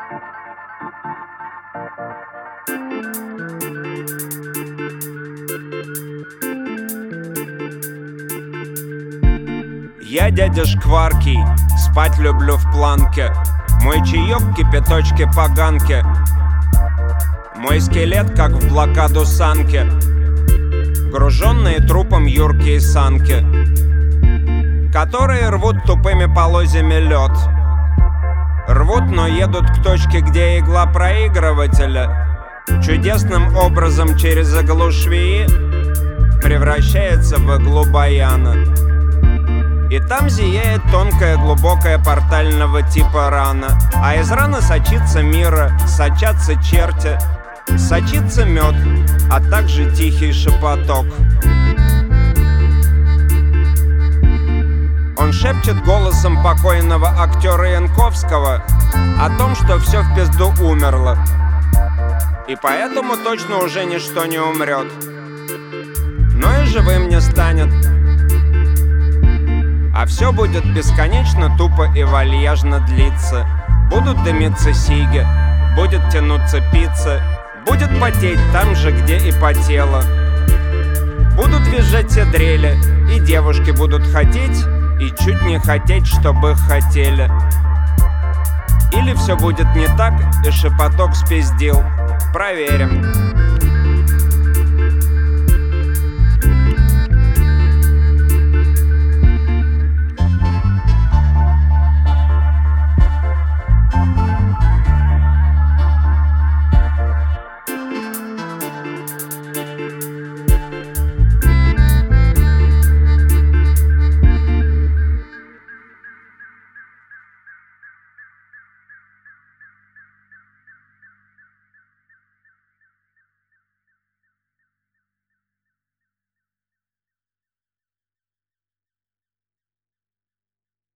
Я дядя Шкваркий, спать люблю в планке. Мой чаек в кипяточке поганки. Мой скелет, как в блокаду санки, груженные трупом юркие санки, которые рвут тупыми полозьями лед. Рвут, но едут к точке, где игла проигрывателя чудесным образом через иглу швеи превращается в иглу баяна. И там зияет тонкая, глубокая портального типа рана. А из раны сочится мира, сочатся черти, сочится мед, а также тихий шепоток. Он шепчет голосом покойного актера Янковского о том, что все в пизду умерло, и поэтому точно уже ничто не умрет, но и живым не станет. А все будет бесконечно тупо и вальяжно длиться. Будут дымиться сиги, будет тянуться пицца, будет потеть там же, где и потело. Будут визжать все дрели, и девушки будут хотеть и чуть не хотеть, чтобы их хотели. Или все будет не так, и шепоток спиздил. Проверим.